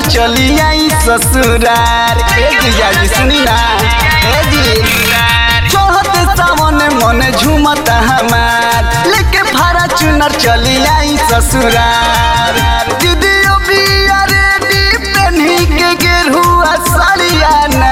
चली आई ससुरार। जीजा जी सुनी ना जी, चढ़त सावन मन झूमता हमार, लेके भाड़ा चुनर चली आई ससुरार। दीदियो बिया रेडी पेन्ही के गेरुआ साड़िया ना,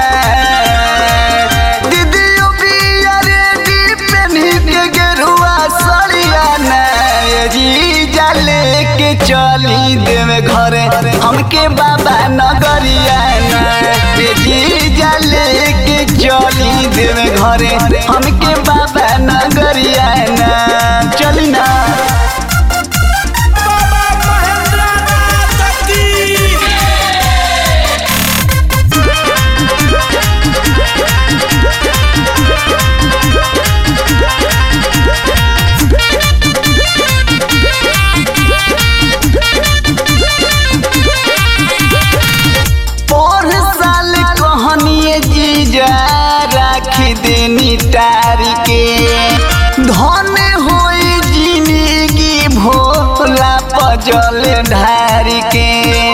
दीदियो बिया रेडी पेन्ही के गेरुआ साड़िया ना। जीजा लेके चली देवे घरे हमके बाबा नगरिया ना, जीजा लेके चली देवे घरे हमके बाबा नगरिया ना। चली ना देनी तारी के धन होई जिंदगी भोला पजल ढारी के,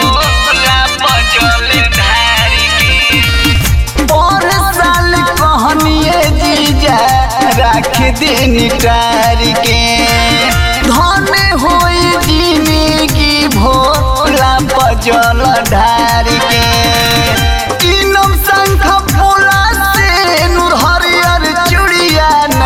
और साल कहनिए जीजा राख देनी तारी के धन होई जिंदगी भोला पजल ढारी के। इनम शंख फूला से नूर हरियर चूड़िया ना,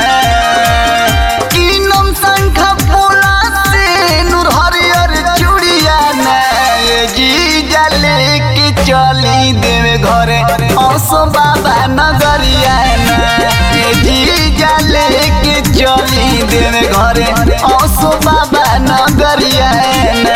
इनम शंख फूला से नूर हरियर चूड़िया ना। जीजा लेके चली देवे घरे औसो बाबा नगरिया ना, जीजा लेके चली देवे घरे औसो बाबा नगरिया ना।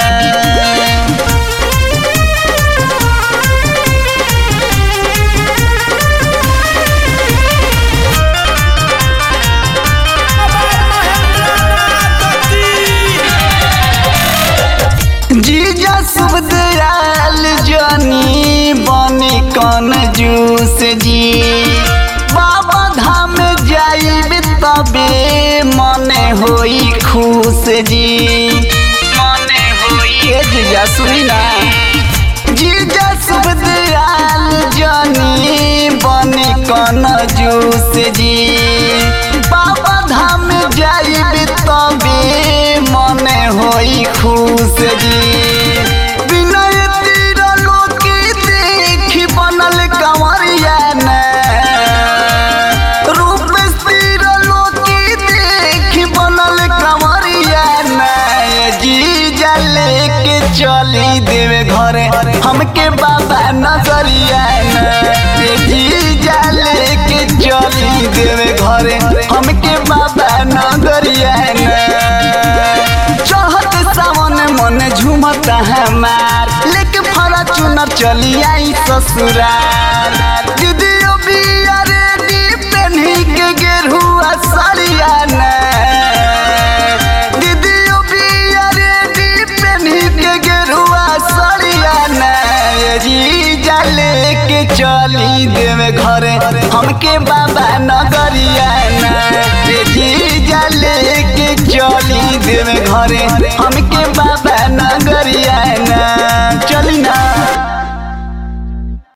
जीजा शुभ दयाल जानी बनी कन जूस जी, बाबा धाम जाइब तबे मने होई खुश जी, मने होई। जीजा सुनी ना, जीजा शुभ दयाल जानी बनी कन जूस जी, बाबा धाम जाइब तबे मने होई खुश जी। विनय तीर लोकी देखी बनल कंवरिया ना, रूप तीर लोकी देखी बनल कंवरिया ना। जीजा लेके चली देवे घरे हमके बाबा नगरिया ना, जीजा लेके चली देवे घरे हमके बाबा नगरिया ना। चढ़त सावन मन झूमता हमार, लेके भाड़ा चुनर चली आई ससुरार। दीदियो बिया रेडी पेन्ही के गेरुआ साड़िया ना, दीदियो बिया रेडी पेन्ही के गेरुआ साड़िया ना। जीजा लेके चली देवे घरे हमके बाबा नगरिया ना, जीजा लेके चली देवे घरे हमके बाबा नगरिया ना।